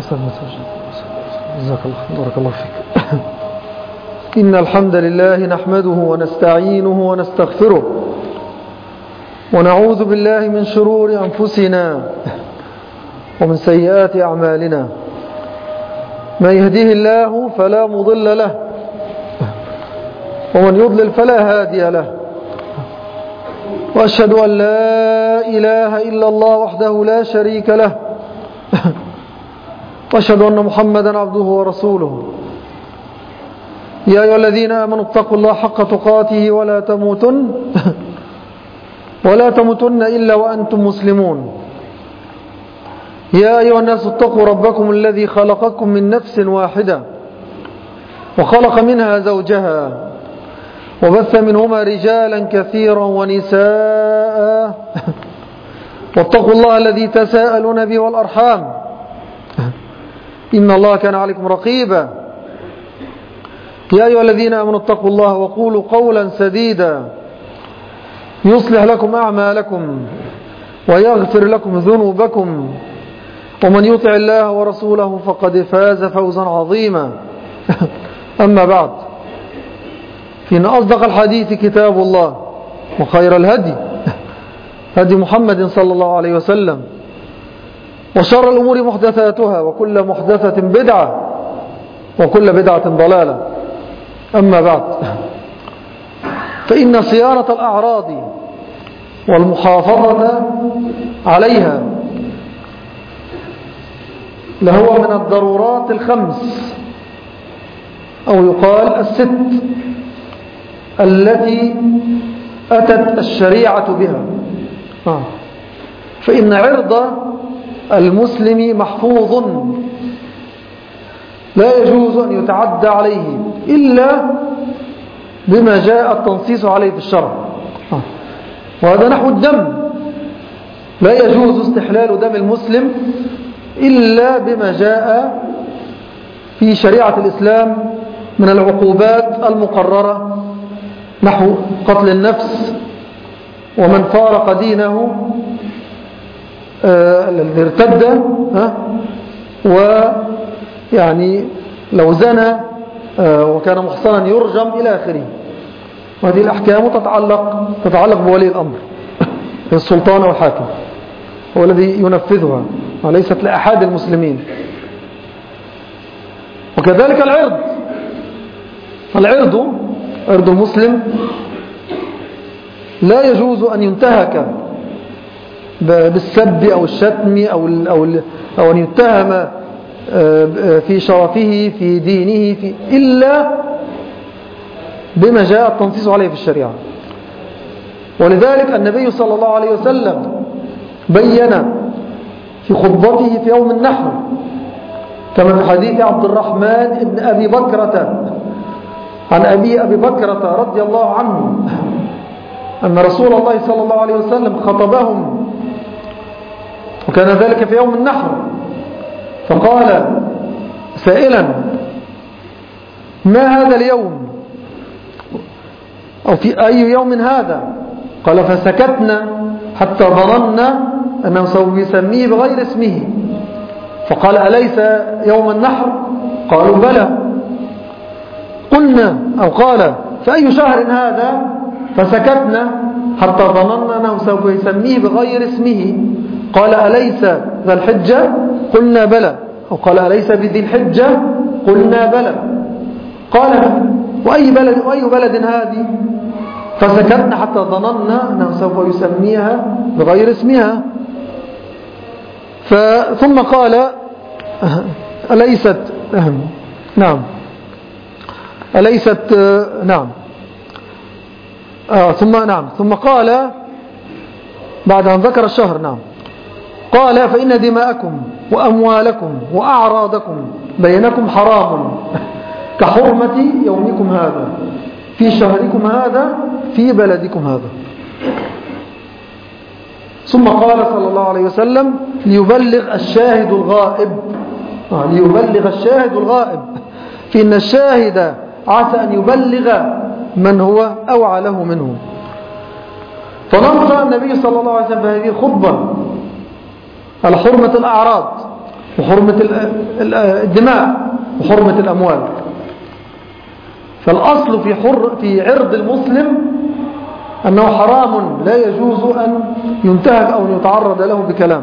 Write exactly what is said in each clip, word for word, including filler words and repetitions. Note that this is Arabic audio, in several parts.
جزاك الله بارك الله فيك. إن الحمد لله نحمده ونستعينه ونستغفره ونعوذ بالله من شرور أنفسنا ومن سيئات أعمالنا. من يهديه الله فلا مضل له ومن يضلل فلا هادي له. وأشهد أن لا إله إلا الله وحده لا شريك له وأشهد أن محمدا عبده ورسوله. يا أيها الذين آمنوا اتقوا الله حق تقاته ولا تموتن ولا تموتن إلا وأنتم مسلمون. يا أيها الناس اتقوا ربكم الذي خلقكم من نفس واحدة وخلق منها زوجها وبث منهما رجالا كثيرا ونساء واتقوا الله الذي تساءلون به والأرحام إن الله كان عليكم رقيبا. يا أيها الذين آمنوا اتقوا الله وقولوا قولا سديدا يصلح لكم أعمالكم ويغفر لكم ذنوبكم ومن يطع الله ورسوله فقد فاز فوزا عظيما. أما بعد، فإن أصدق الحديث كتاب الله وخير الهدي هدي محمد صلى الله عليه وسلم وشر الأمور محدثاتها وكل محدثة بدعة وكل بدعة ضلالة. أما بعد، فإن صيانة الأعراض والمحافظة عليها لهو من الضرورات الخمس أو يقال الست التي أتت الشريعة بها. فإن عرض المسلم محفوظ لا يجوز أن يتعدى عليه إلا بما جاء التنصيص عليه في الشرع، وهذا نحو الدم. لا يجوز استحلال دم المسلم إلا بما جاء في شريعة الإسلام من العقوبات المقررة، نحو قتل النفس ومن فارق دينه الذي ارتد، ويعني لو زنى وكان محصنا يرجم إلى آخره. وهذه الأحكام تتعلق تتعلق بولي الأمر، السلطان والحاكم هو الذي ينفذها وليست لأحد المسلمين. وكذلك العرض العرض عرض المسلم لا يجوز أن ينتهك بالسب أو الشتم أو أو أو أن يتهم في شرفه في دينه في إلا بما جاء التنصيص عليه في الشريعة. ولذلك النبي صلى الله عليه وسلم بين في خطبته في يوم النحر كما في حديث عبد الرحمن بن أبي بكرة عن أبي أبي بكرة رضي الله عنه أن رسول الله صلى الله عليه وسلم خطبهم، وكان ذلك في يوم النحر، فقال سائلا: ما هذا اليوم أو في أي يوم هذا؟ قال: فسكتنا حتى ظننا أنه سوف يسميه بغير اسمه. فقال: أليس يوم النحر؟ قالوا: بلى. قلنا أو قال: فأي شهر هذا؟ فسكتنا حتى ظننا أنه سوف يسميه بغير اسمه. قال: أليس ذا الحجة؟ قلنا: بلى. أو قال: أليس بذي الحجة؟ قلنا: بلى. قال: وأي بلد, وأي بلد هذه؟ فسكتنا حتى ظننا أنه سوف يسميها بغير اسمها. ثم قال: أليست نعم أليست نعم آه ثم نعم ثم قال بعد أن ذكر الشهر نعم قال: فإن دماءكم وأموالكم وأعراضكم بينكم حرام كحرمة يومكم هذا في شهركم هذا في بلدكم هذا. ثم قال صلى الله عليه وسلم: ليبلغ الشاهد الغائب آه ليبلغ الشاهد الغائب فإن الشاهد عسى أن يبلغ من هو أوعى له منه. فنظر النبي صلى الله عليه وسلم في هذه الخطبة على حرمة الأعراض وحرمة الدماء وحرمة الأموال. فالأصل في, حر في عرض المسلم أنه حرام لا يجوز أن ينتهك أو يتعرض له بكلام.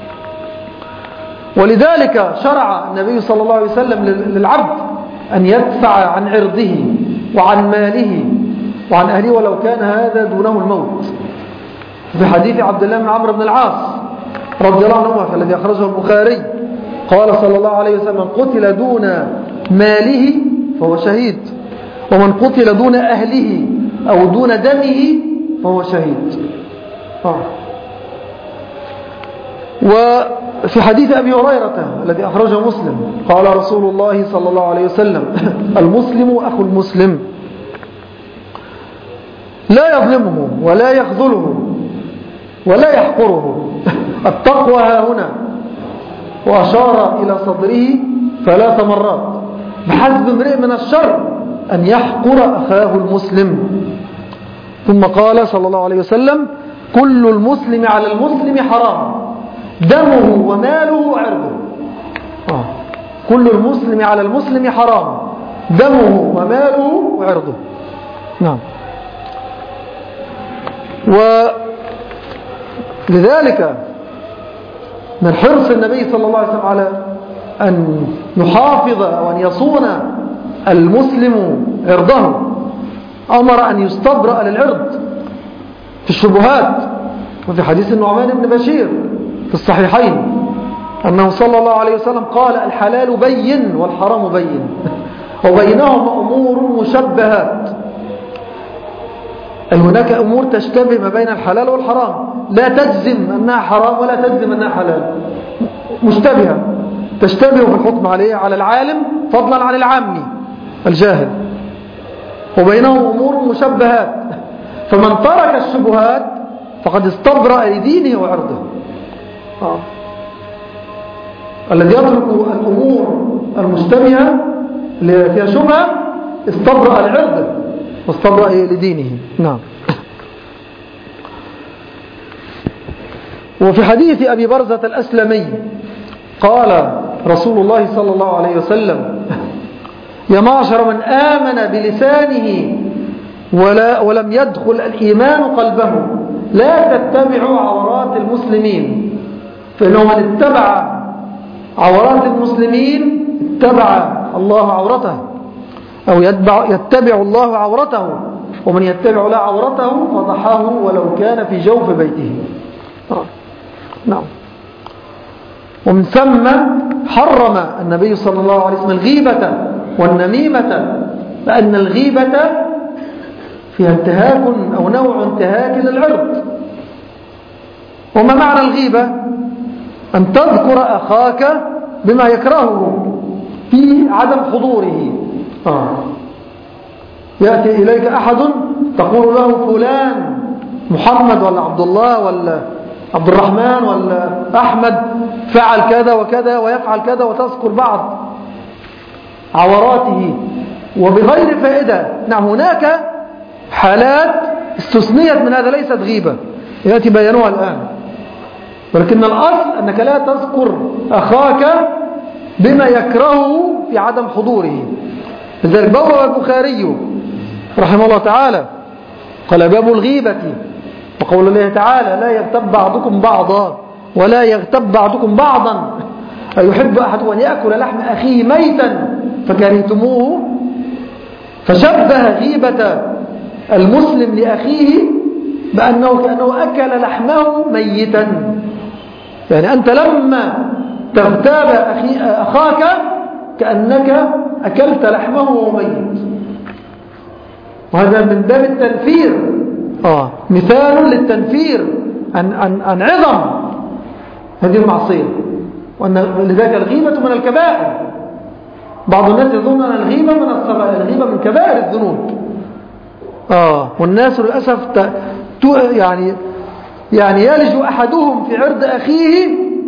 ولذلك شرع النبي صلى الله عليه وسلم للعبد أن يدفع عن عرضه وعن ماله وعن أهله ولو كان هذا دونه الموت. في حديث عبد الله بن عمرو بن العاص رضي الله عنهما الذي أخرجه البخاري قال صلى الله عليه وسلم: قتل دون ماله فهو شهيد، ومن قتل دون أهله أو دون دمه فهو شهيد. آه. وفي حديث أبي هريرة الذي أخرجه مسلم قال رسول الله صلى الله عليه وسلم: المسلم أخو المسلم لا يظلمه ولا يخذله ولا يحقره. التقوى ها هنا. وأشار إلى صدره ثلاث مرات: بحسب امرئ من الشر أن يحقر أخاه المسلم. ثم قال صلى الله عليه وسلم: كل المسلم على المسلم حرام، دمه وماله وعرضه. آه. كل المسلم على المسلم حرام، دمه وماله وعرضه. نعم. ولذلك من حرص النبي صلى الله عليه وسلم على أن يحافظ أو أن يصون المسلم عرضه أمر أن يستبرأ للعرض في الشبهات. وفي حديث النعمان بن بشير في الصحيحين أنه صلى الله عليه وسلم قال: الحلال بين والحرام بين وبينهما أمور مشبهات. أي هناك أمور تشتبه ما بين الحلال والحرام، لا تجزم أنها حرام ولا تجزم أنها حلال، مشتبهة تشتبه في الحكم عليه على العالم فضلا عن العامي الجاهل. وبينهم أمور مشبهات، فمن ترك الشبهات فقد استبرأ لدينه وعرضه. آه. الذي يترك الأمور المشتبهة اللي فيها شبهة استبرأ لعرضه واستبرأ لدينه. نعم. وفي حديث أبي برزة الأسلمي قال رسول الله صلى الله عليه وسلم: يا معشر من آمن بلسانه ولا ولم يدخل الإيمان قلبه لا تتبعوا عورات المسلمين، فإنه من اتبع عورات المسلمين اتبع الله عورته، أو يتبع, يتبع الله عورته، ومن يتبع لا عورته فضحاه ولو كان في جوف بيته. آه. نعم. ومن ثم حرم النبي صلى الله عليه وسلم الغيبة والنميمة، لأن الغيبة فيها انتهاك أو نوع انتهاك للعرض. وما معنى الغيبة؟ أن تذكر أخاك بما يكرهه في عدم حضوره. آه. يأتي إليك أحد تقول له فلان محمد ولا عبد الله ولا عبد الرحمن ولا أحمد فعل كذا وكذا ويفعل كذا، وتذكر بعض عوراته وبغير فائدة. نعم، هناك حالات استثنيت من هذا ليست غيبة يأتي بيانها الآن، ولكن الأصل أنك لا تذكر أخاك بما يكرهه في عدم حضوره. لذلك بواب البخاري رحمه الله تعالى قال: باب الغيبة، وقول الله تعالى: لا يغتب بعضكم بعضا ولا يغتب بعضكم بعضا أيحب أحد أن يأكل لحم أخيه ميتا فكرهتموه. فشبه غيبة المسلم لأخيه بأنه كأنه أكل لحمه ميتا. يعني أنت لما تغتاب أخي أخاك كأنك أكلت لحمه وهو ميت، وهذا من باب التنفير. آه. مثال للتنفير عن, عن, عن عظم هذه المعصية، وأن لذلك الغيبة من الكبائر. بعض الناس يظن أن الغيبة من الصغائر، الغيبة من كبائر الذنوب. آه. والناس للأسف ت... ت... يعني يعني يلج أحدهم في عرض أخيه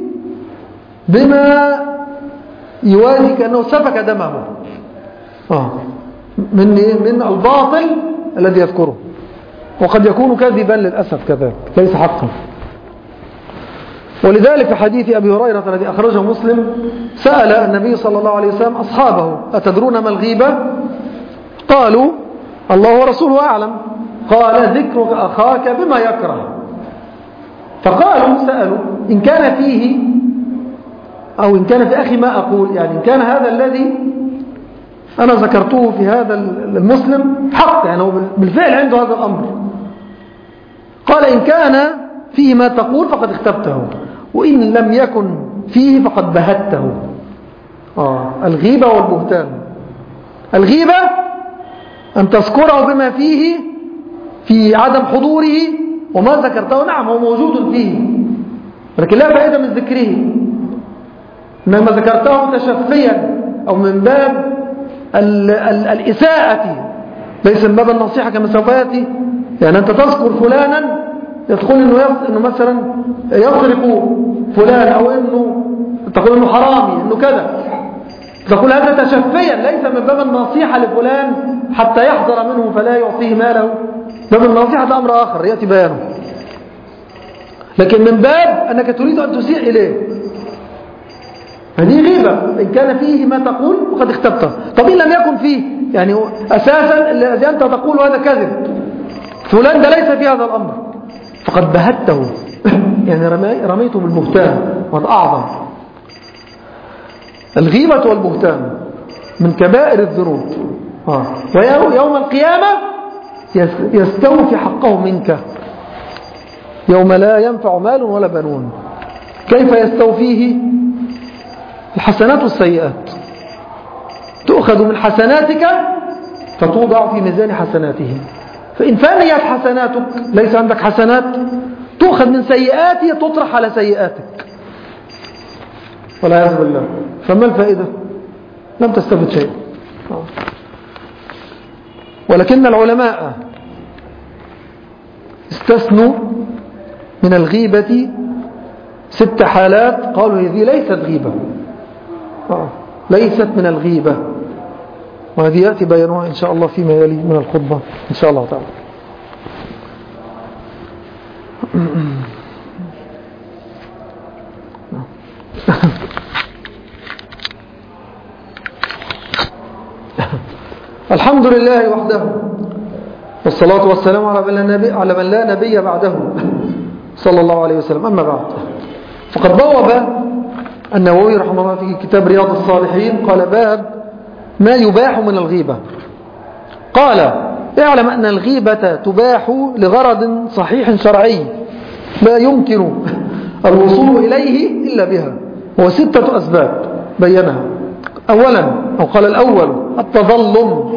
بما يوازي كأنه سفك دمه. آه. من من الباطل الذي يذكره، وقد يكون كذبا للأسف كذلك، ليس حقا. ولذلك في حديث أبي هريرة الذي أخرجه مسلم سأل النبي صلى الله عليه وسلم أصحابه أتدرون ما الغيبة؟ قالوا الله ورسوله أعلم. قال ذكرك أخاك بما يكره. فقالوا سألوا إن كان فيه أو إن كان في أخي ما أقول، يعني إن كان هذا الذي أنا ذكرته في هذا المسلم حق، يعني هو بالفعل عنده هذا الأمر. قال إن كان فيه ما تقول فقد اختبته، وإن لم يكن فيه فقد بهته. آه الغيبة والبهتان. الغيبة أن تذكره بما فيه في عدم حضوره، وما ذكرته نعم هو موجود فيه ولكن لا فائدة من ذكره، إنما ذكرته تشفيا أو من باب ال ال الإساءة، ليس من باب النصيحة كما سوف يأتي. يعني أنت تذكر فلانا يقول إنه, إنه مثلا يسرق فلان، أو إنه تقول إنه حرامي، إنه كذا، تقول هذا تشفيا ليس من باب النصيحة لفلان حتى يحذر منه فلا يعطيه ماله. باب النصيحة ده أمر آخر يأتي بيانه، لكن من باب أنك تريد أن تسيء إليه، هذه غيبة. إن كان فيه ما تقول وقد اختبته. طب إن لم يكن فيه، يعني أساسا الذي أنت تقول هذا كذب، فلان ده ليس في هذا الأمر، فقد بهته يعني رميته بالبهتان، وهذا أعظم. الغيبة والبهتان من كبائر الذنوب. آه. ويوم القيامة يستوفي حقه منك، يوم لا ينفع مال ولا بنون. كيف يستوفيه؟ الحسنات والسيئات تؤخذ من حسناتك فتوضع في ميزان حسناته، فإن فانيت حسناتك ليس عندك حسنات تؤخذ من سيئاته تطرح على سيئاتك ولا يعذب الله. فما الفائدة؟ لم تستفد شيء. ولكن العلماء استثنوا من الغيبة ست حالات، قالوا هذه ليست غيبة، ليست من الغيبة، وهذه يأتي بيانها إن شاء الله فيما يلي من الخطبة إن شاء الله تعالى. الحمد لله وحده، والصلاة والسلام على من لا نبي, على من لا نبي بعده صلى الله عليه وسلم. أما بعد، فقد بوب النووي رحمه الله في كتاب رياض الصالحين قال باب ما يباح من الغيبة. قال اعلم أن الغيبة تباح لغرض صحيح شرعي لا يمكن الوصول إليه إلا بها، وستة أسباب بينها. أولا، أو قال الأول التظلم،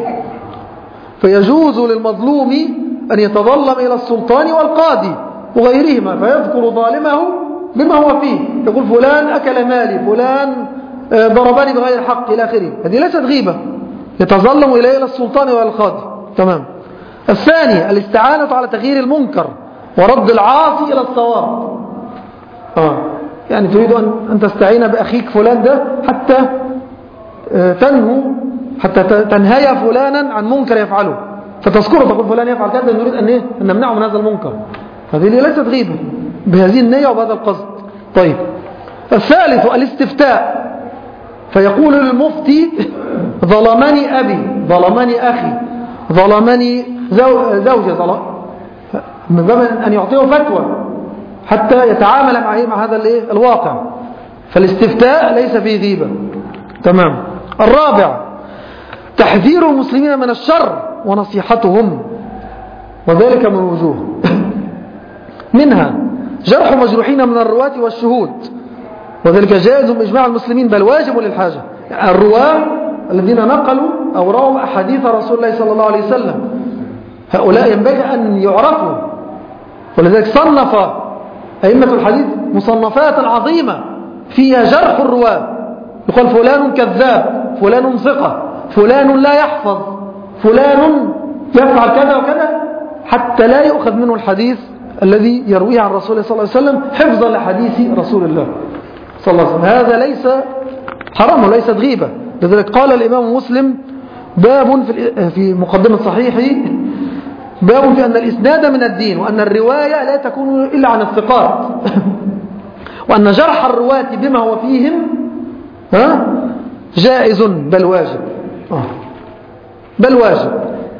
فيجوز للمظلوم أن يتظلم إلى السلطان والقاضي وغيرهما فيذكر ظالمه بما هو فيه، يقول فلان أكل مالي، فلان ضربني بغير حق إلى آخره. هذه ليست غيبة، يتظلم إليه إلى السلطان والقاضي. تمام. الثاني الاستعانة على تغيير المنكر ورد العاصي إلى الصواب. آه. يعني تريد أن تستعين بأخيك فلان ده حتى تنهو حتى تنهي فلانا عن منكر يفعله، فتذكره تقول فلان يفعل كذا، نريد أن, إيه؟ أن نمنعه من هذا المنكر. هذه ليست غيبة بهذه النية وبهذا القصد. طيب. الثالث الاستفتاء، فيقول للمفتي ظلمني أبي، ظلمني أخي، ظلمني زوجي، ظلم، من باب أن يعطيه فتوى حتى يتعامل معه مع هذا الواقع. فالاستفتاء ليس فيه غيبة. تمام. الرابع تحذير المسلمين من الشر ونصيحتهم، وذلك من وجوه منها جرح مجروحين من الرواة والشهود، وذلك جائز بإجماع المسلمين بل واجب للحاجة. يعني الرواة الذين نقلوا أو رووا أحاديث رسول الله صلى الله عليه وسلم، هؤلاء ينبغي أن يعرفوا، ولذلك صنف أئمة الحديث مصنفات عظيمة فيها جرح الرواة، يقول فلان كذاب، فلان ثقة، فلان لا يحفظ، فلان يفعل كذا وكذا، حتى لا يؤخذ منه الحديث الذي يرويه عن رسول الله صلى الله عليه وسلم حفظا لحديث رسول الله صلى الله عليه وسلم. هذا ليس حرام وليست غيبة. لذلك قال الإمام مسلم باب في مقدمة صحيحه، باب في أن الإسناد من الدين، وأن الرواية لا تكون إلا عن الثقات، وأن جرح الرواة بما هو فيهم ها جائز بل واجب آه. بل واجب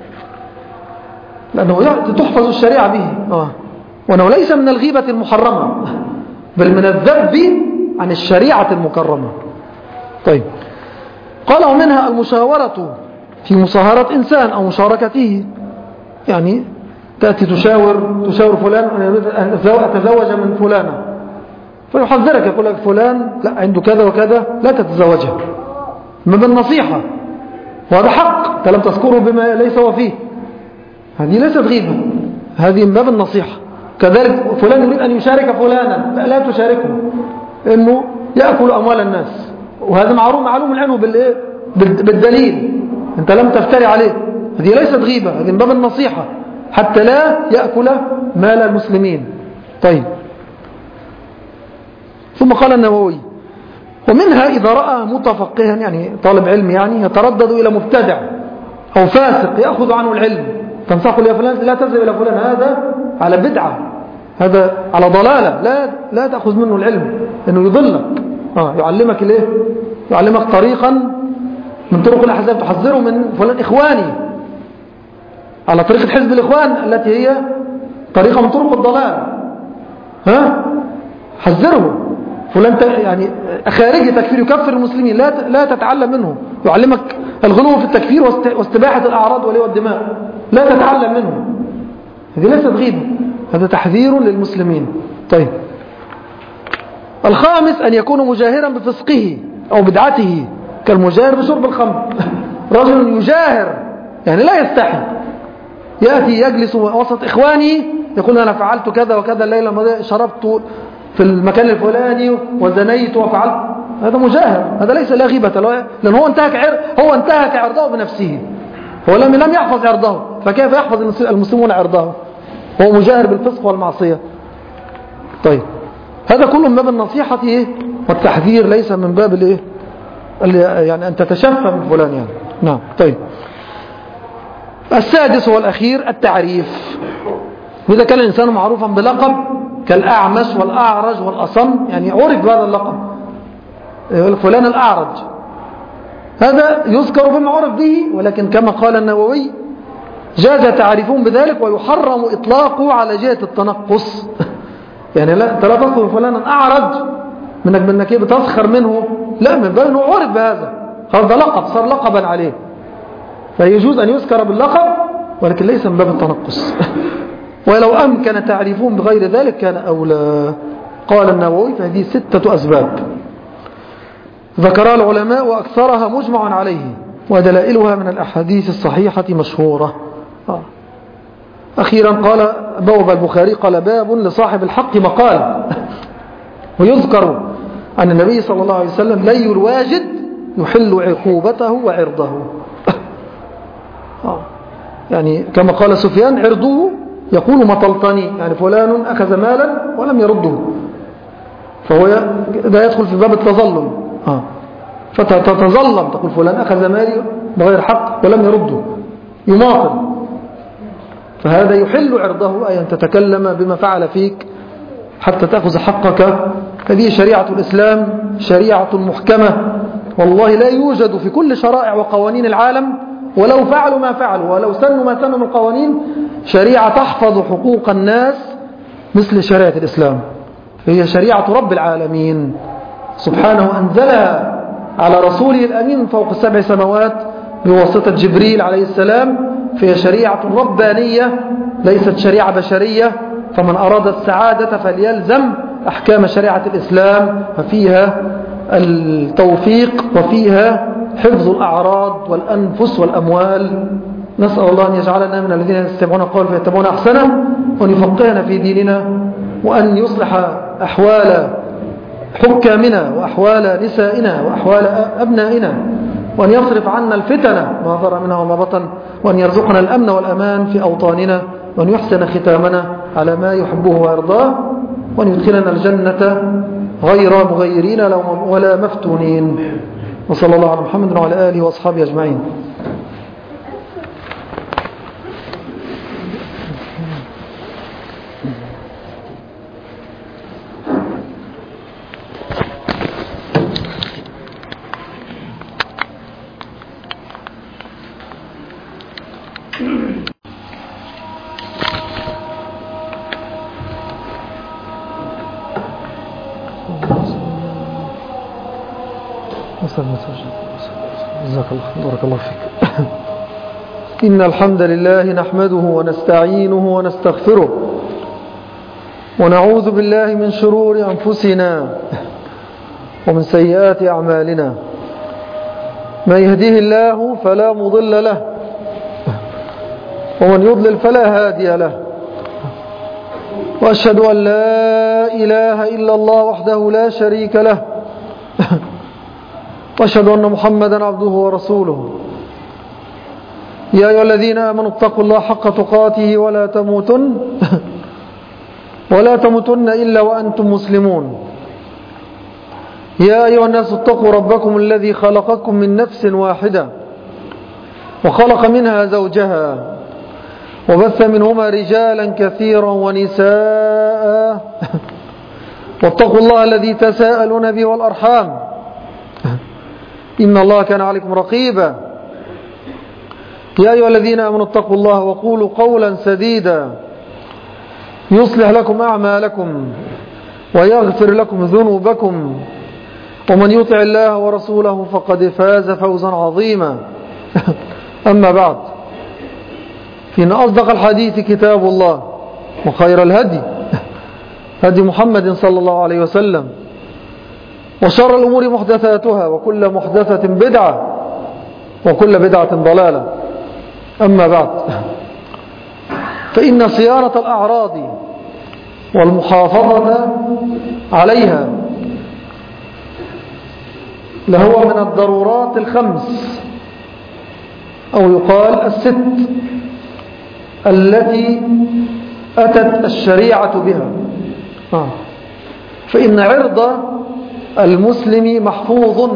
لأنه تحفظ الشريعة به آه. وأنه ليس من الغيبة المحرمة بل من الذب عن الشريعة المكرمة. طيب قال ومنها المشاورة في مصاهرة إنسان أو مشاركته، يعني تأتي تشاور تشاور فلان أن أتزوج من فلانة فيحذرك يقول لك فلان لا عنده كذا وكذا لا تتزوجها ما بالنصيحة، وهذا حق أنت لم تذكره بما ليس هو فيه، هذه ليست غيبة، هذه من باب النصيحة. كذلك فلان يريد أن يشارك فلانا لا, لا تشاركه إنه يأكل أموال الناس، وهذا معروف معلوم عنه بالدليل أنت لم تفتري عليه، هذه ليست غيبة، هذه من باب النصيحة حتى لا يأكل مال المسلمين. طيب ثم قال النووي ومنها إذا رأى متفقها يعني طالب علم يعني يتردد إلى مبتدع أو فاسق يأخذ عنه العلم تنصحه يا فلان لا تذهب إلى فلان هذا على بدعة هذا على ضلالة لا لا تأخذ منه العلم إنه يضلك آه يعلمك ليه يعلمك طريقا من طرق الأحزاب تحذره من فلان إخواني على طريقة حزب الإخوان التي هي طريقة من طرق الضلال ها حذره فلان يعني خارجي تكفير يكفر المسلمين لا لا تتعلم منه يعلمك الغلو في التكفير واستباحة الأعراض ولي والدماء لا تتعلم منه هذه ليست غيبة هذا تحذير للمسلمين. طيب الخامس أن يكون مجاهرا بفسقه أو بدعته كالمجاهر بشرب الخمر رجل يجاهر يعني لا يستحي يأتي يجلس وسط إخواني يقول أنا فعلت كذا وكذا الليلة الماضية شربت في المكان الفلاني وزنيت وفعلت هذا مجاهر هذا ليس لا غيبة لأن هو انتهك عر هو انتهك عرضه بنفسه هو لم لم يحفظ عرضه فكيف يحفظ المسلمون عرضه هو مجاهر بالفسق والمعصية. طيب هذا كله من باب النصيحة والتحذير ليس من باب الايه يعني أن تتشفى من فلان يعني. نعم. طيب السادس والأخير التعريف وإذا كان الإنسان معروفا بلقب كالأعمش والأعرج والأصم يعني عرف بهذا اللقب فلان الأعرج هذا يذكر بما عرف به ولكن كما قال النووي جاز تعريفون بذلك ويحرم إطلاقه على جهة التنقص يعني لا لا تذكر فلانا أعرج منك منك بتسخر منه لا من بل أنه عرف بهذا هذا لقب صار لقبا عليه فيجوز أن يذكر باللقب ولكن ليس من باب التنقص ولو أمكن تعريفون بغير ذلك كان أولى. قال النووي فهذه ستة أسباب ذكرها العلماء وأكثرها مجمع عليه ودلائلها من الأحاديث الصحيحة مشهورة. آه. أخيرا قال بواب البخاري قال باب لصاحب الحق مقال ويذكر أن النبي صلى الله عليه وسلم لي الواجد يحل عقوبته وعرضه آه. يعني كما قال سفيان عرضه يقول مطلطني يعني فلان أخذ مالا ولم يرده فهو ده يدخل في باب التظلم آه. فتتظلم تقول فلان أخذ مالي بغير حق ولم يرده يماطل فهذا يحل عرضه أي أن تتكلم بما فعل فيك حتى تأخذ حقك. هذه شريعة الإسلام شريعة محكمة والله لا يوجد في كل شرائع وقوانين العالم ولو فعلوا ما فعلوا ولو سنوا ما سنوا من القوانين شريعة تحفظ حقوق الناس مثل شريعة الإسلام. هي شريعة رب العالمين سبحانه أنزلها على رسوله الأمين فوق السبع سماوات بواسطة جبريل عليه السلام فهي شريعة ربانية ليست شريعة بشرية فمن أراد السعادة فليلزم أحكام شريعة الإسلام ففيها التوفيق وفيها حفظ الأعراض والأنفس والأموال. نسأل الله أن يجعلنا من الذين يستمعون القول فيتبعون أحسنه وأن يفقهنا في ديننا وأن يصلح أحوال حكامنا وأحوال نسائنا وأحوال أبنائنا وأن يصرف عنا الفتن ما ظهر منها وما بطن وأن يرزقنا الأمن والأمان في أوطاننا وأن يحسن ختامنا على ما يحبه ويرضاه وأن يدخلنا الجنة غير مغيرين ولا مفتونين. وصلى الله على محمد وعلى آله وأصحابه أجمعين. جزاك الله، بارك الله فيك. إن الحمد لله نحمده ونستعينه ونستغفره ونعوذ بالله من شرور أنفسنا ومن سيئات أعمالنا. من يهديه الله فلا مضل له ومن يضلل فلا هادي له. وأشهد أن لا إله إلا الله وحده لا شريك له وأشهد أن محمدا عبده ورسوله. يا أيها الذين آمنوا اتقوا الله حق تقاته ولا تموتن ولا تموتن إلا وأنتم مسلمون. يا أيها الناس اتقوا ربكم الذي خلقكم من نفس واحدة وخلق منها زوجها وبث منهما رجالا كثيرا ونساء واتقوا الله الذي تساءلون به والأرحام إن الله كان عليكم رقيبا. يا أيها الذين آمنوا اتقوا الله وقولوا قولا سديدا يصلح لكم أعمالكم ويغفر لكم ذنوبكم ومن يطع الله ورسوله فقد فاز فوزا عظيما. أما بعد، فإن أصدق الحديث كتاب الله وخير الهدي هدي محمد صلى الله عليه وسلم وشر الأمور محدثاتها وكل محدثة بدعة وكل بدعة ضلالة. أما بعد، فإن صيانة الأعراض والمحافظة عليها لهو من الضرورات الخمس أو يقال الست التي أتت الشريعة بها. فإن عرض المسلم محفوظ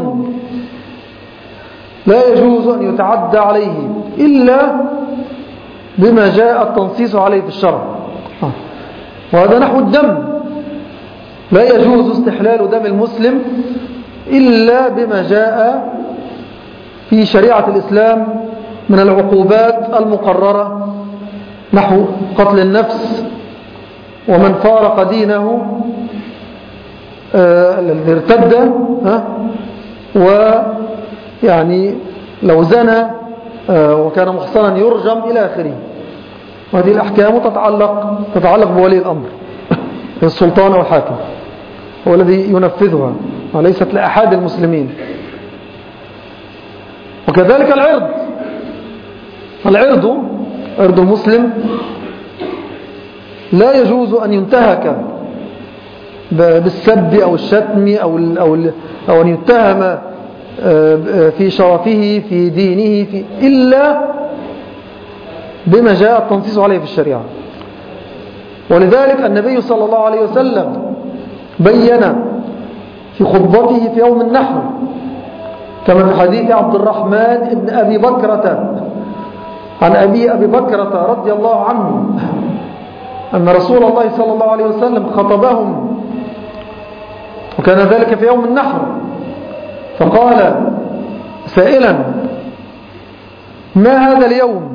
لا يجوز أن يتعدى عليه إلا بما جاء التنصيص عليه في الشرع. وهذا نحو الدم، لا يجوز استحلال دم المسلم إلا بما جاء في شريعة الإسلام من العقوبات المقررة، نحو قتل النفس ومن فارق دينه الذي ارتد، ويعني لو زنى وكان محصنا يرجم إلى آخره. وهذه الأحكام تتعلق تتعلق بولي الأمر، السلطان والحاكم هو الذي ينفذها وليست لأحد المسلمين. وكذلك العرض العرض عرض المسلم لا يجوز أن ينتهك بالسب أو الشتم أو أو أو أن يتهم في شرفه في دينه في إلا بما جاء التنصيص عليه في الشريعة. ولذلك النبي صلى الله عليه وسلم بين في خطبته في يوم النحر كما في حديث عبد الرحمن بن أبي بكرة عن أبي أبي بكرة رضي الله عنه أن رسول الله صلى الله عليه وسلم خطبهم، وكان ذلك في يوم النحر، فقال سائلا: ما هذا اليوم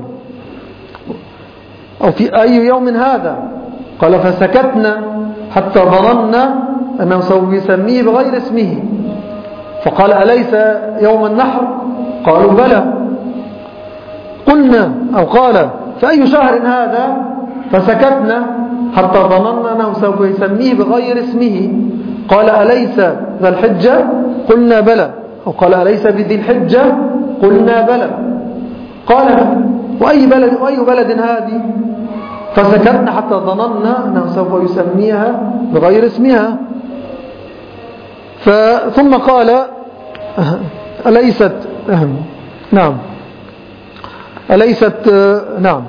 أو في أي يوم هذا؟ قال: فسكتنا حتى ظننا أنه سوف يسميه بغير اسمه. فقال: أليس يوم النحر؟ قالوا: بلى. قلنا أو قال: فأي شهر هذا؟ فسكتنا حتى ظننا أنه سوف يسميه بغير اسمه. قال: أليس ذا الحجة؟ قلنا: بلى. أو قال: أليس بذي الحجة؟ قلنا: بلى. قال: وأي بلد, وأي بلد هذه؟ فسكتنا حتى ظننا أنه سوف يسميها بغير اسمها. ثم قال: أليست نعم أليست نعم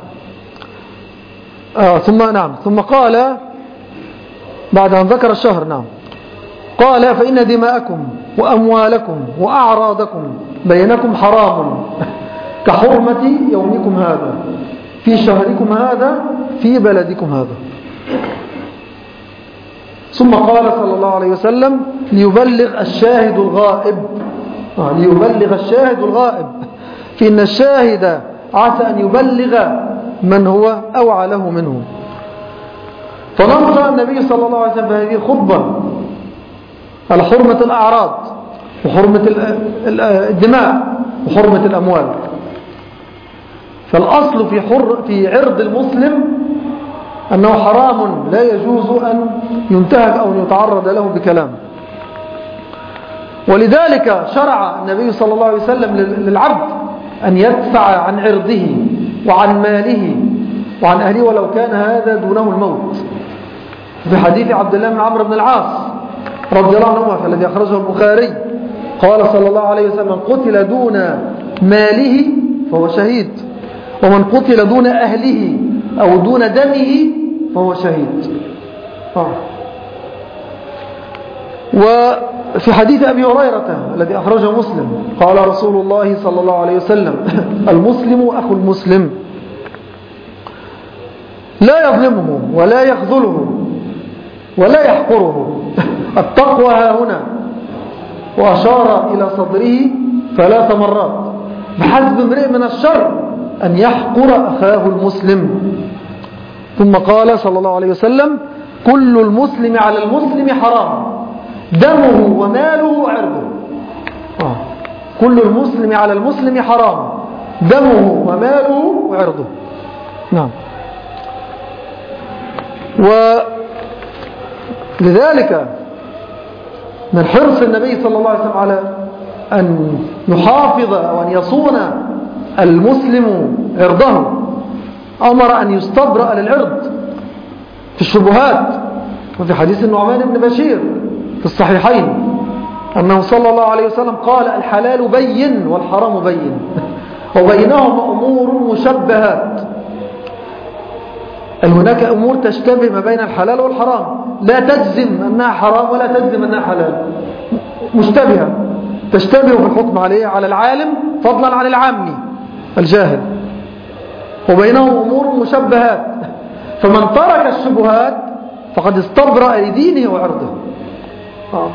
آه ثم نعم ثم قال بعد أن ذكر الشهر نعم قال: فإن دماءكم وأموالكم وأعراضكم بينكم حرام كحرمة يومكم هذا في شهركم هذا في بلدكم هذا. ثم قال صلى الله عليه وسلم: ليبلغ الشاهد الغائب آه ليبلغ الشاهد الغائب فإن الشاهد عسى أن يبلغ من هو أوعى له منه. فنص النبي صلى الله عليه وسلم بهذه الخطبة على حرمة الأعراض وحرمة الدماء وحرمة الأموال. فالأصل في, حر في عرض المسلم أنه حرام لا يجوز أن ينتهك أو يتعرض له بكلام. ولذلك شرع النبي صلى الله عليه وسلم للعبد أن يدفع عن عرضه وعن ماله وعن أهله ولو كان هذا دونه الموت. في حديث عبد الله بن عمرو بن العاص رضي الله عنهما الذي أخرجه البخاري قال صلى الله عليه وسلم: من قتل دون ماله فهو شهيد، ومن قتل دون أهله أو دون دمه فهو شهيد. آه. وفي حديث أبي هريرة الذي أخرجه مسلم قال رسول الله صلى الله عليه وسلم: المسلم أخو المسلم لا يظلمه ولا يخذله ولا يحقره. التقوى ها هنا، وأشار إلى صدره ثلاث مرات: بحسب امرئ من الشر أن يحقر أخاه المسلم. ثم قال صلى الله عليه وسلم: كل المسلم على المسلم حرام، دمه وماله وعرضه. آه. كل المسلم على المسلم حرام، دمه وماله وعرضه. نعم. ولذلك من حرص النبي صلى الله عليه وسلم على أن يحافظ وأن يصون المسلم عرضه أمر أن يستبرأ للعرض في الشبهات. وفي حديث النعمان بن بشير في الصحيحين أنه صلى الله عليه وسلم قال: الحلال بين والحرام بين وبينهما أمور مشبهات. هناك أمور تشتبه ما بين الحلال والحرام، لا تجزم أنها حرام ولا تجزم أنها حلال، مشتبهة تشتبه في الحكم عليه على العالم فضلا عن العامي الجاهل. وبينهم أمور مشبهات، فمن ترك الشبهات فقد استبرأ لدينه وعرضه. آه.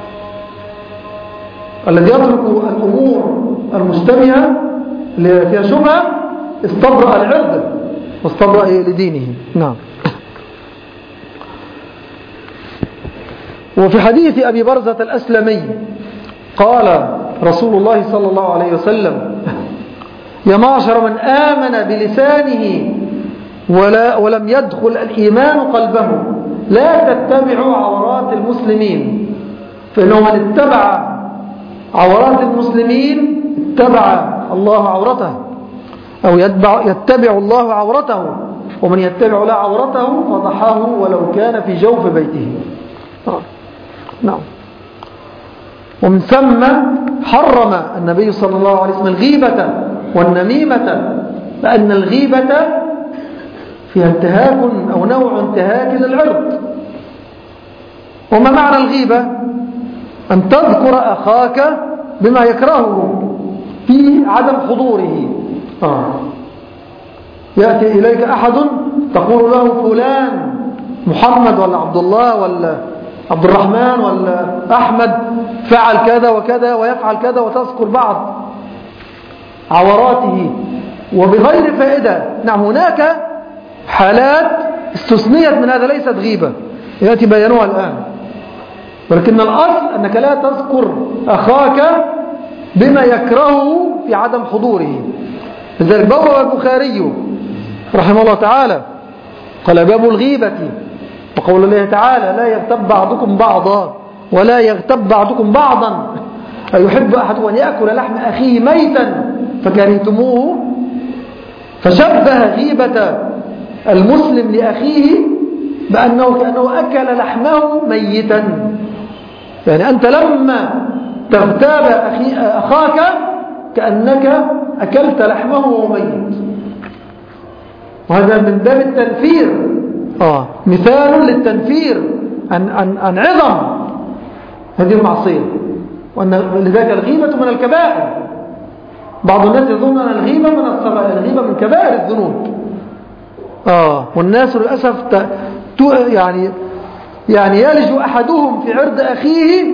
الذي يترك الأمور المشتبهة اللي فيها شبهة استبرأ لعرضه واستبرأ لدينه. نعم. وفي حديث أبي برزة الأسلمي قال رسول الله صلى الله عليه وسلم: يا معشر من آمن بلسانه ولا ولم يدخل الإيمان قلبه لا تتبعوا عورات المسلمين، فإنه من اتبع عورات المسلمين اتبع الله عورته، أو يتبع, يتبع الله عورته، ومن يتبع لا عورته فضحاه ولو كان في جوف بيته. نعم. ومن ثم حرم النبي صلى الله عليه وسلم الغيبة والنميمة، لأن الغيبة فيها انتهاك أو نوع انتهاك للعرض. وما معنى الغيبة؟ أن تذكر أخاك بما يكرهه في عدم حضوره. آه. يأتي إليك أحد تقول له فلان محمد ولا عبد الله ولا عبد الرحمن ولا أحمد فعل كذا وكذا ويفعل كذا، وتذكر بعض عوراته وبغير فائدة. نعم، هناك حالات استثنيت من هذا ليست غيبة يأتي بيانها الآن، ولكن الأصل أنك لا تذكر أخاك بما يكرهه في عدم حضوره. لذلك باب البخاري رحمه الله تعالى قال: باب الغيبة، وقول الله تعالى: لا يغتب بعضكم بعضا ولا يغتب بعضكم بعضا أيحب أحد أن يأكل لحم أخيه ميتا فكرهتموه. فشبه غيبة المسلم لأخيه بأنه كأنه أكل لحمه ميتا. يعني أنت لما تغتاب أخي أخاك كأنك أكلت لحمه وهو ميت، وهذا من باب التنفير. آه. مثال للتنفير عن, عن, عن عظم هذه المعصية، وأن لذلك الغيبة من الكبائر. بعض الناس يظن أن الغيبة من الصغائر، الغيبة من كبائر الذنوب. آه. والناس للأسف ت... يعني يعني يلج أحدهم في عرض أخيه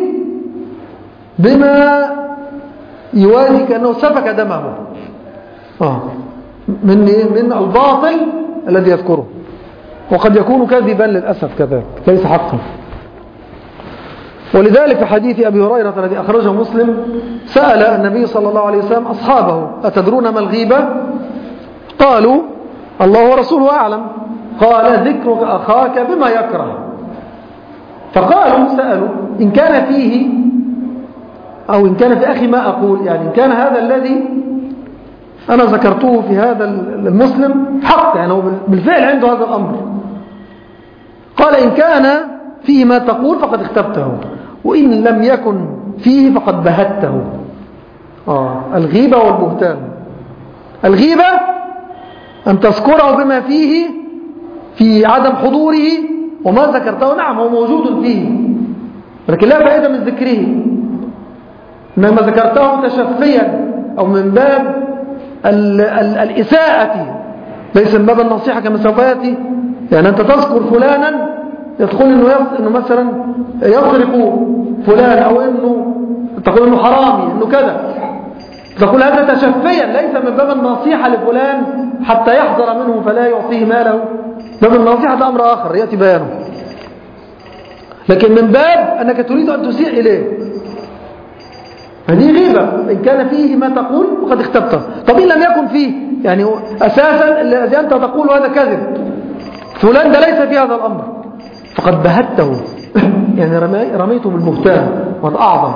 بما يوازي كأنه سفك دمه آه. من من الباطل الذي يذكره، وقد يكون كذبا للأسف كذلك ليس حقا. ولذلك في حديث أبي هريرة الذي أخرجه مسلم سأل النبي صلى الله عليه وسلم أصحابه أتدرون ما الغيبة؟ قالوا الله ورسوله أعلم. قال ذكرك أخاك بما يكره. فقالوا سألوا إن كان فيه أو إن كان في أخي ما أقول، يعني إن كان هذا الذي أنا ذكرته في هذا المسلم حق، يعني هو بالفعل عنده هذا الأمر. قال إن كان فيه ما تقول فقد اختبته، وإن لم يكن فيه فقد بهته. آه الغيبة والبهتان. الغيبة أن تذكره بما فيه في عدم حضوره وما ذكرته، نعم هو موجود فيه لكن لا فائدة من ذكره، إنما ذكرته تشفيا أو من باب ال ال الإساءة، ليس من باب النصيحة كما سوف يأتي. يعني أنت تذكر فلانا يدخل إنه, إنه مثلا يسرق فلان، أو إنه تقول إنه حرامي، إنه كذا، تقول هذا تشفيا ليس من باب النصيحة لفلان حتى يحذر منه فلا يعطيه ماله. باب النصيحة ده أمر آخر يأتي بيانه، لكن من باب أنك تريد أن تسيء إليه، هذه غيبة. إن كان فيه ما تقول وقد اختبته. طب إن لم يكن فيه، يعني أساسا الذي أنت تقول هذا كذب، فلان ده ليس في هذا الأمر، فقد بهته يعني رميته بالبهتان، وهذا أعظم.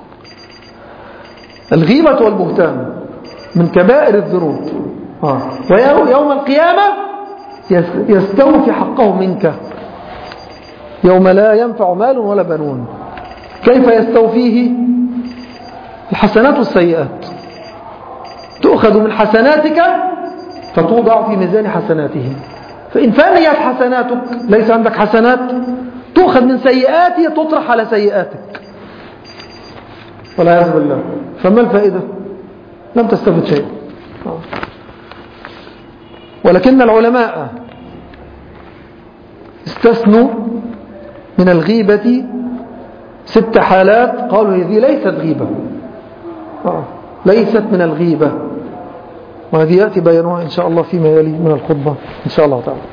الغيبة والبهتان من كبائر الذنوب. آه. ويوم القيامة يستوفي حقه منك يوم لا ينفع مال ولا بنون. كيف يستوفيه؟ الحسنات والسيئات تؤخذ من حسناتك فتوضع في ميزان حسناته، فإن فانيت حسناتك ليس عندك حسنات تؤخذ من سيئاته تطرح على سيئاتك والعياذ بالله. فما الفائدة؟ لم تستفد شيء. ولكن العلماء استثنوا من الغيبة ست حالات، قالوا هذه ليست غيبة، ليست من الغيبة، وهذه يأتي بيانها إن شاء الله فيما يلي من الخطبة إن شاء الله تعالى.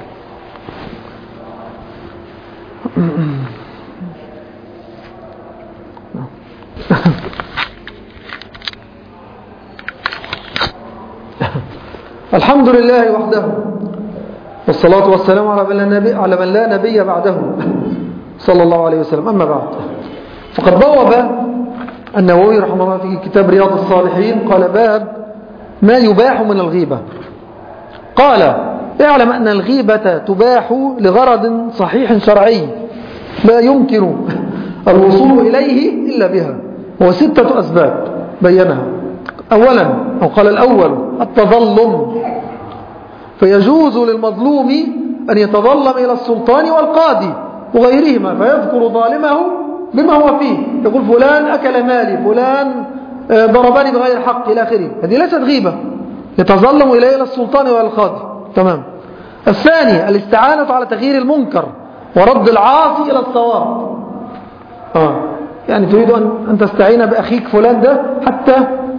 الحمد لله وحده، والصلاة والسلام على من لا نبي, على من لا نبي بعده صلى الله عليه وسلم. أما بعد، فقد بوب النووي رحمه الله في كتاب رياض الصالحين قال باب ما يباح من الغيبة. قال اعلم أن الغيبة تباح لغرض صحيح شرعي لا يمكن الوصول إليه إلا بها، هو ستة أسباب بينها. أولا، أو قال الأول التظلم، فيجوز للمظلوم أن يتظلم إلى السلطان والقاضي وغيرهما فيذكر ظالمه بما هو فيه، يقول فلان أكل مالي، فلان ضربني بغير حق إلى آخره. هذه ليست غيبة، يتظلم إليه إلى السلطان وإلى القاضي. تمام. الثاني الاستعانة على تغيير المنكر ورد العاصي إلى الصواب. آه. يعني تريد أن تستعين بأخيك فلان ده حتى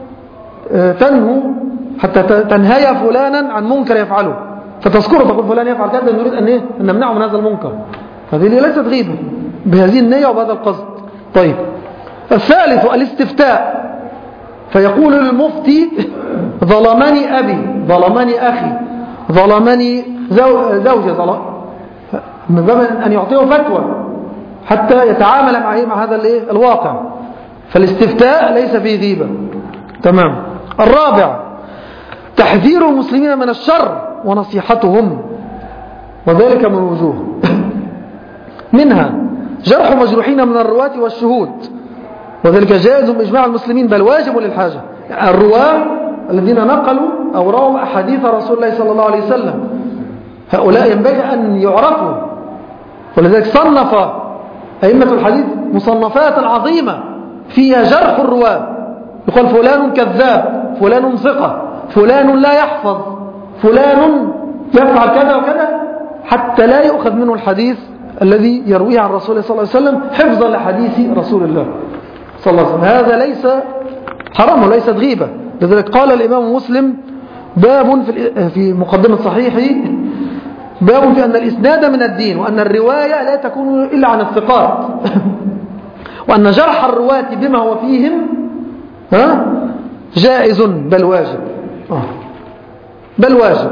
تنهو حتى تنهي فلانا عن منكر يفعله، فتذكره تقول فلان يفعل كذا، نريد أن, إيه؟ أن نمنعه من هذا المنكر. هذه ليست غيبة بهذه النية وبهذا القصد. طيب. الثالث الاستفتاء، فيقول للمفتي ظلمني أبي، ظلمني أخي، ظلمني زوجي، ظلم، من باب أن يعطيه فتوى حتى يتعامل معه مع هذا الواقع. فالاستفتاء ليس فيه غيبة. تمام. الرابع تحذير المسلمين من الشر ونصيحتهم، وذلك من وجوه، منها جرح مجروحين من الرواة والشهود، وذلك جائز بإجماع المسلمين بل واجب للحاجة. الرواة الذين نقلوا أو رووا أحاديث رسول الله صلى الله عليه وسلم، هؤلاء ينبغي أن يعرفوا، ولذلك صنف أئمة الحديث مصنفات عظيمة فيها جرح الرواة، يقول فلان كذاب، فلان ثقة، فلان لا يحفظ، فلان يفعل كذا وكذا، حتى لا يؤخذ منه الحديث الذي يرويه عن رسول الله صلى الله عليه وسلم حفظا لحديث رسول الله صلى الله عليه وسلم. هذا ليس حرام وليست غيبة. لذلك قال الإمام مسلم باب في مقدمة صحيحه، باب في أن الإسناد من الدين، وأن الرواية لا تكون إلا عن الثقات، وأن جرح الرواة بما هو فيهم ها جائز بل واجب آه. بل واجب،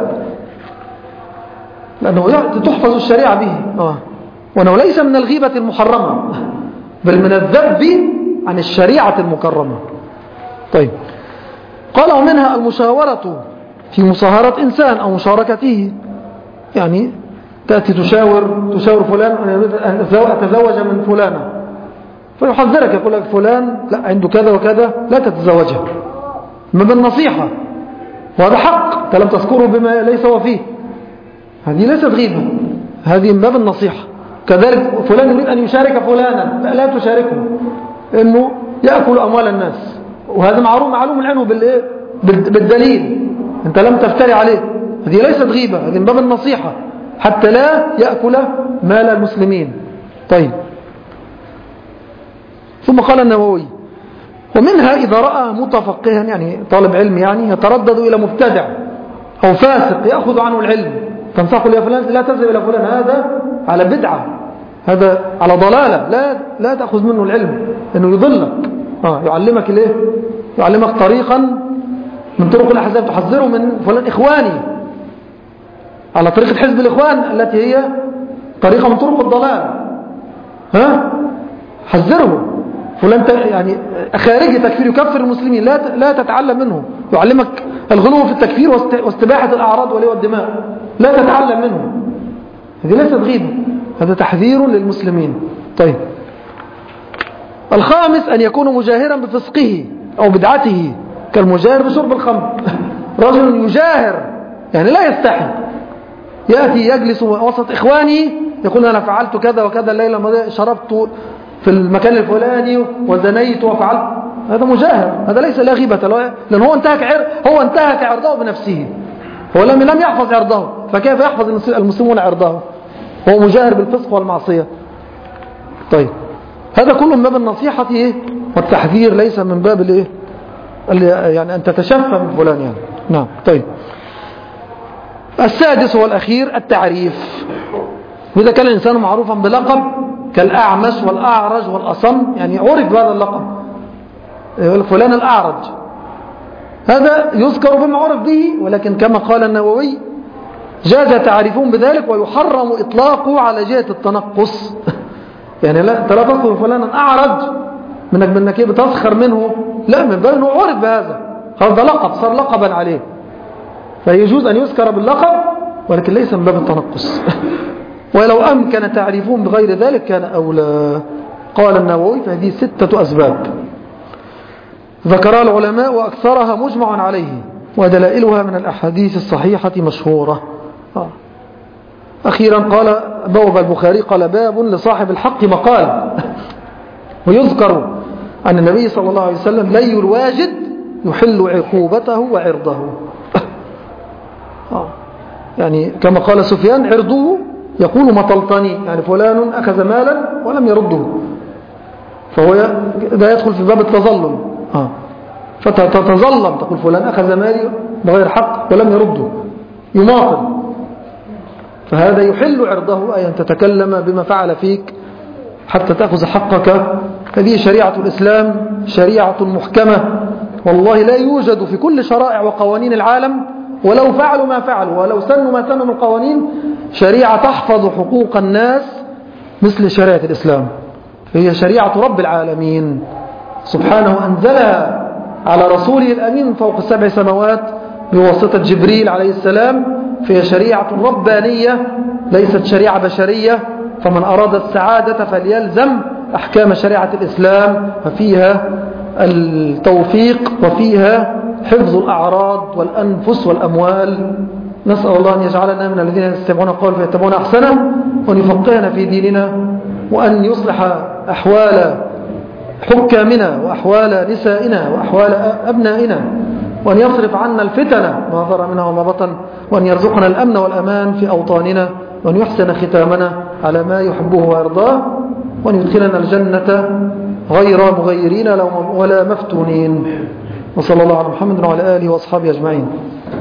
لأنه تحفظ الشريعة به آه. وأنه ليس من الغيبة المحرمة بل من الذب عن الشريعة المكرمة. طيب، قال ومنها المشاورة في مصاهرة إنسان أو مشاركته، يعني تأتي تشاور تشاور فلان أن أتزوج من فلانة، فيحذرك يقول لك فلان لا عنده كذا وكذا لا تتزوجها، ما بالنصيحة، وهذا حق أنت لم تذكره بما ليس هو فيه، هذه ليست غيبة، هذه من باب النصيحة. كذلك فلان يريد أن يشارك فلانا لا, لا تشاركه، إنه يأكل أموال الناس، وهذا معلوم معلوم عنه بالدليل، أنت لم تفتري عليه، هذه ليست غيبة، هذه من باب النصيحة حتى لا يأكل مال المسلمين. طيب، ثم قال النووي ومنها إذا رأى متفقها، يعني طالب علم يعني يتردد إلى مبتدع أو فاسق يأخذ عنه العلم، تنصحه يا فلان لا تذهب إلى فلان، هذا على بدعة، هذا على ضلالة، لا لا تأخذ منه العلم، إنه يضلك آه يعلمك ليه، يعلمك طريقا من طرق الأحزاب، تحذره من فلان إخواني على طريقة حزب الإخوان التي هي طريقة من طرق الضلال، ها حذره فلان يعني خارجي تكفير يكفر المسلمين، لا لا تتعلم منه، يعلمك الغلو في التكفير واستباحة الأعراض والدماء، لا تتعلم منه، هذه ليست غيبة، هذا تحذير للمسلمين. طيب، الخامس أن يكون مجاهرا بفسقه أو بدعته، كالمجاهر بشرب الخمر، رجل يجاهر يعني لا يستحي، يأتي يجلس وسط إخواني يقول أنا فعلت كذا وكذا الليلة الماضية، شربت في المكان الفلاني وزنيت وفعلت، هذا مجاهر، هذا ليس لا غيبة، لأن هو انتهك عر... هو انتهك عرضه بنفسه، هو لم لم يحفظ عرضه، فكيف يحفظ المسلمون عرضه؟ هو مجاهر بالفسق والمعصية. طيب، هذا كله من باب النصيحة والتحذير، ليس من باب الايه يعني أن تتشفى من فلان يعني. نعم. طيب، السادس والأخير التعريف، وإذا كان الإنسان معروفا بلقب كالأعمش والأعرج والأصم، يعني عرف بهذا اللقب، فلان الأعرج، هذا يذكر بما عرف به، ولكن كما قال النووي جاز تعريفون بذلك ويحرم إطلاقه على جهة التنقص يعني لا انت لا تذكر فلانا أعرج منك منك بتسخر منه، لا، من باب انه عرف بهذا، هذا لقب صار لقبا عليه، فيجوز أن يذكر باللقب ولكن ليس من باب التنقص ولو أمكن تعريفون بغير ذلك كان أولى. قال النووي فهذه ستة أسباب ذكرها العلماء وأكثرها مجمع عليه، ودلائلها من الأحاديث الصحيحة مشهورة. آه. أخيرا قال بوب البخاري قال باب لصاحب الحق مقال ويذكر أن النبي صلى الله عليه وسلم لي الواجد يحل عقوبته وعرضه آه. يعني كما قال سفيان عرضه يقول مطلطني، يعني فلان أخذ مالا ولم يرده، فهو ده يدخل في باب التظلم آه. فتتظلم تقول فلان أخذ مالي بغير حق ولم يرده، يماطل، فهذا يحل عرضه، أي أن تتكلم بما فعل فيك حتى تأخذ حقك. هذه شريعة الإسلام شريعة محكمة، والله لا يوجد في كل شرائع وقوانين العالم ولو فعلوا ما فعلوا ولو سنوا ما سنوا من القوانين شريعة تحفظ حقوق الناس مثل شريعة الإسلام. هي شريعة رب العالمين سبحانه، أنزلها على رسوله الأمين فوق السبع سماوات بواسطة جبريل عليه السلام، فهي شريعة ربانية ليست شريعة بشرية. فمن أراد السعادة فليلزم أحكام شريعة الإسلام، ففيها التوفيق وفيها حفظ الأعراض والأنفس والأموال. نسأل الله أن يجعلنا من الذين يستمعون القول فيتبعون أحسنه، وأن يفقهنا في ديننا، وأن يصلح أحوال حكامنا وأحوال نسائنا وأحوال أبنائنا، وأن يصرف عنا الفتن ما ظهر منها وما بطن، وأن يرزقنا الأمن والأمان في أوطاننا، وأن يحسن ختامنا على ما يحبه ويرضاه، وأن يدخلنا الجنة غير مغيرين ولا مفتونين. وصلى الله على محمد وعلى آله وأصحابه أجمعين.